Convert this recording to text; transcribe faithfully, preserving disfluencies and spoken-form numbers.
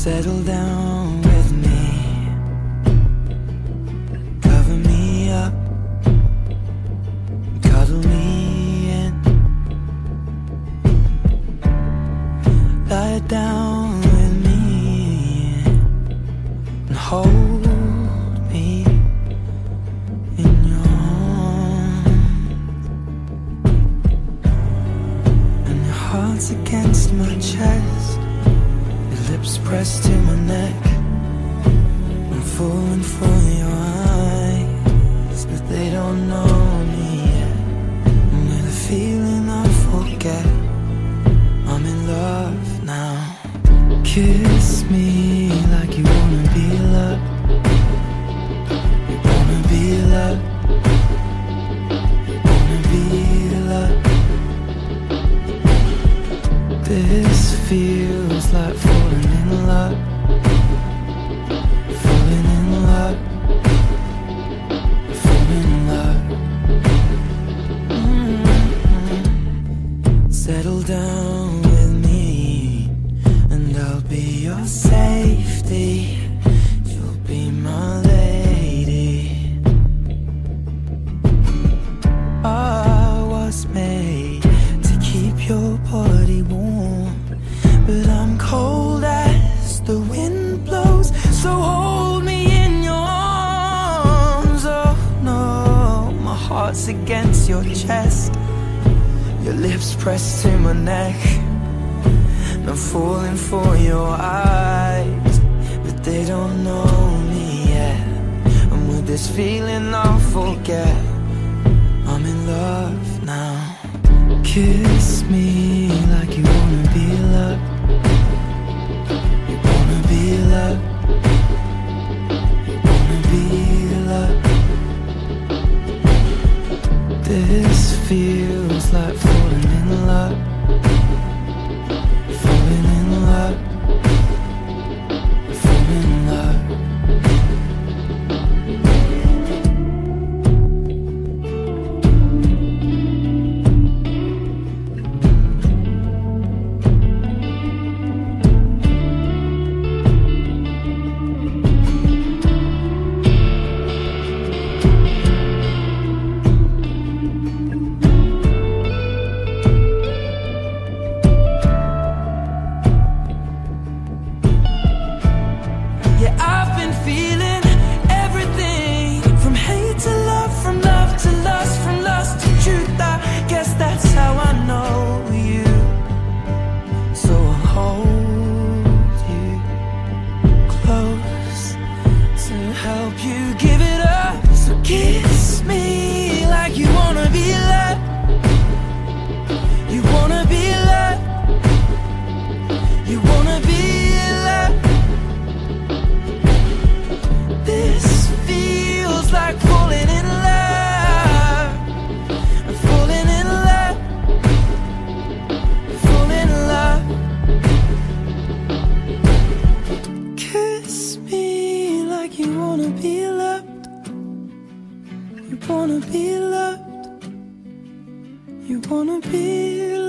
Settle down with me, cover me up, cuddle me in, lie down with me and hold me in your arms. And your heart's against my chest, your lips pressed to my neck. I'm falling for your eyes, but they don't know me yet. And with a feeling I forget, I'm in love now. Kiss me like you wanna be loved, you wanna be loved, you wanna be loved. This feels like falling in love, falling in love, falling in love. Mm-hmm. Settle down with me, and I'll be your safety. You'll be my lady. I was made to keep your body warm, but I'm cold as the wind blows. So hold me in your arms. Oh no, my heart's against your chest, your lips pressed to my neck. I'm falling for your eyes, but they don't know me yet. And with this feeling I'll forget, I'm in love now. Kiss me like you wanna be loved, you wanna be loved, you wanna be loved. This feels like falling in love, falling in love, falling in love. You wanna be loved, you wanna be loved.